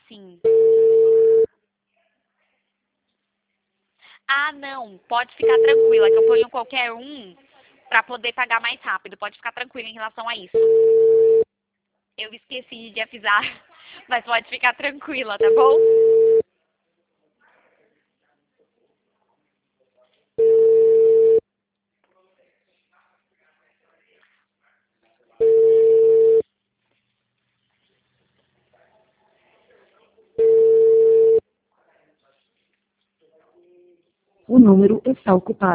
sim. Ah, não, pode ficar tranquila, que eu ponho qualquer um pra poder pagar mais rápido. Pode ficar tranquila em relação a isso. Eu esqueci de avisar, mas pode ficar tranquila, tá bom? O número está ocupado.